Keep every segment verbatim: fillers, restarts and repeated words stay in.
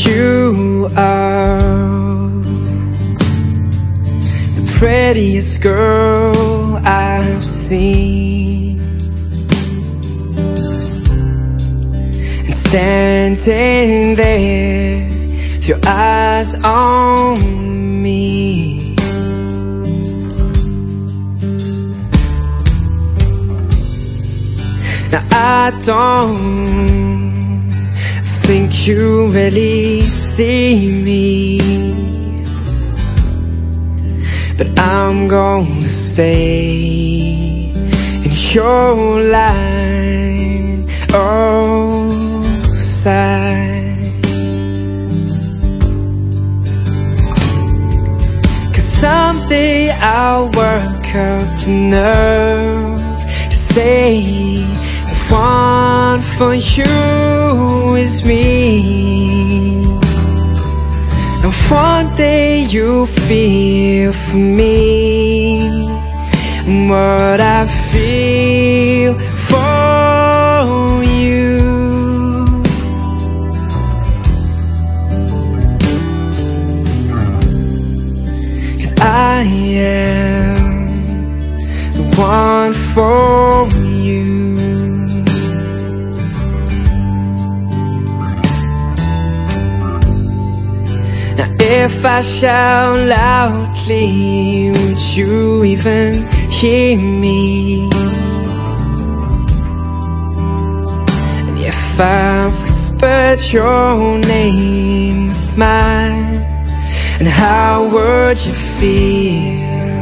you are the prettiest girl I've seen, and standing there with your eyes on me, now I don't think you really see me, but I'm gonna stay in your line of sight. 'Cause someday I'll work up the nerve to say the one for you is me, and one day you'll feel for me what I feel for you. 'Cause I am the one for you. Now if I shout loudly, would you even hear me? And if I whispered your name with mine, and how would you feel?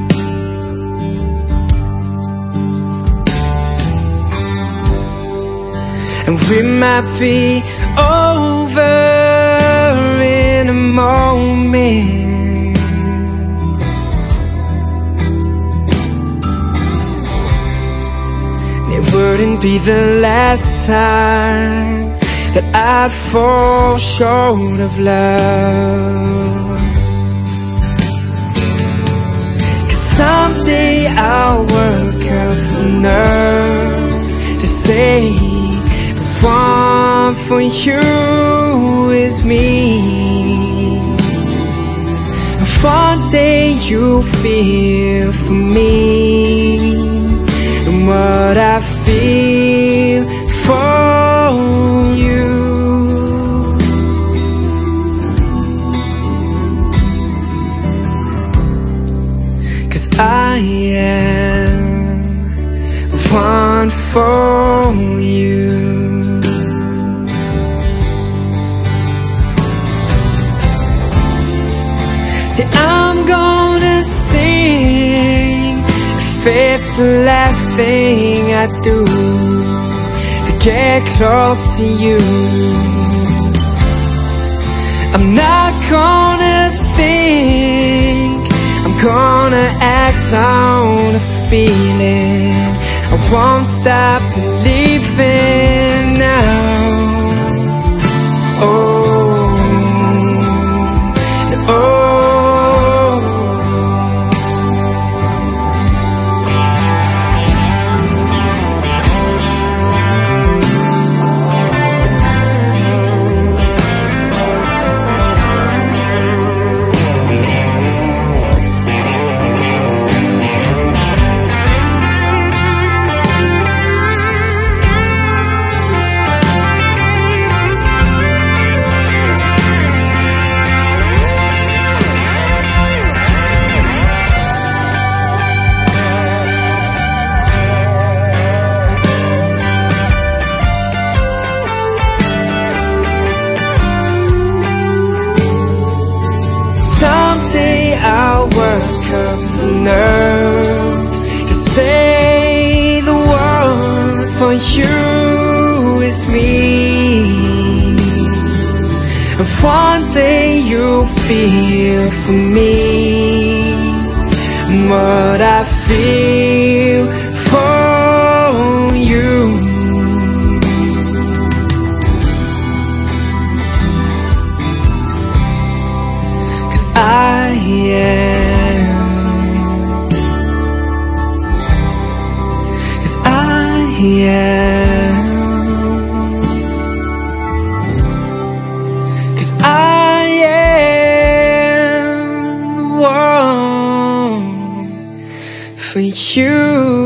And we might be over in a moment, and it wouldn't be the last time that I'd fall short of love. 'Cause someday I'll work up the nerve to say the one for you is me, and one day you'll feel for me and what I feel for you. 'Cause I am the one for you. See, I'm gonna sing if it's the last thing I do to get close to you. I'm not gonna think, I'm gonna act on a feeling. I won't stop believing now. Oh, oh. Someday I'll work up the nerve to say the word for you is me, and one day you'll feel for me what I feel for you. 'Cause I am, 'cause I am, 'cause 'cause I am the one for you.